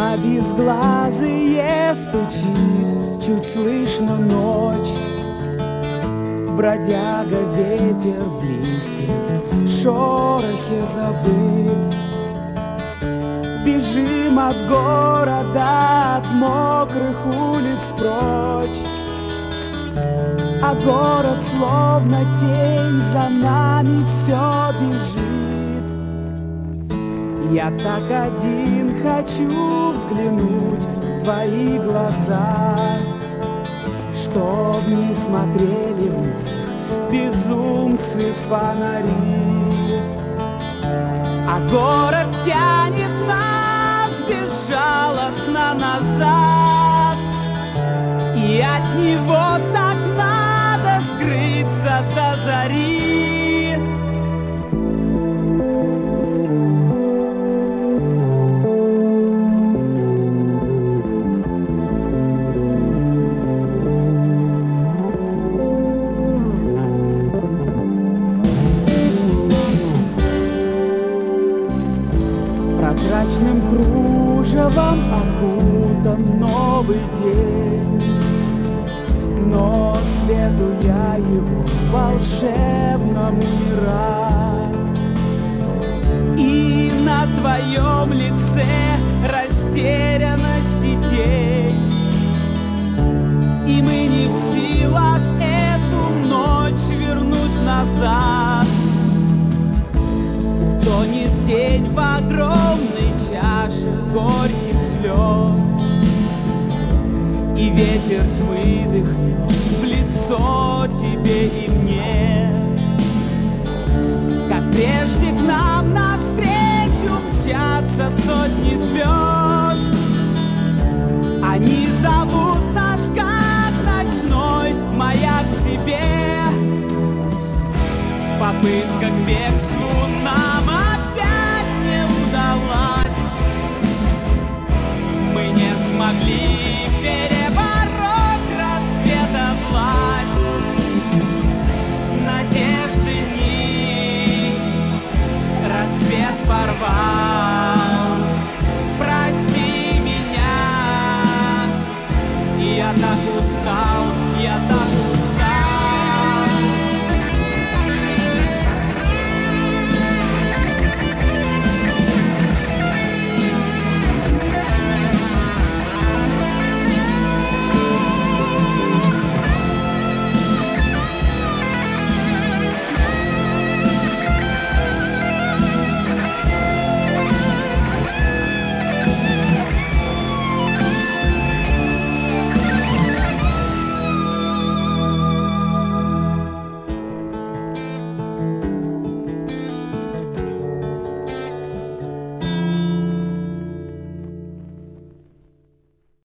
На безглазые стучит, чуть слышно ночь. Бродяга, ветер в листьях, шорохе забыт. Бежим от города, от мокрых улиц прочь. А город словно тень за нами все бежит. Я так один хочу взглянуть в твои глаза, чтоб не смотрели в них безумцы фонари. А город тянет нас безжалостно назад, и от него так надо скрыться до зари. Прозрачным кружевом окутан новый день, но свету я его волшебному не рад. И на твоем лице растерянность и тень, и мы не в силах эту ночь вернуть назад. Тонет день в огромной чаше горьких слез, и ветер тьмы дыхнет в лицо тебе и мне. Как прежде к нам навстречу мчатся сотни звезд. Они зовут нас, как ночной маяк к себе. Попытка к бегству нам опять не удалась. Мы не смогли перебороть рассвета власть. Надежды нить рассвет порвал.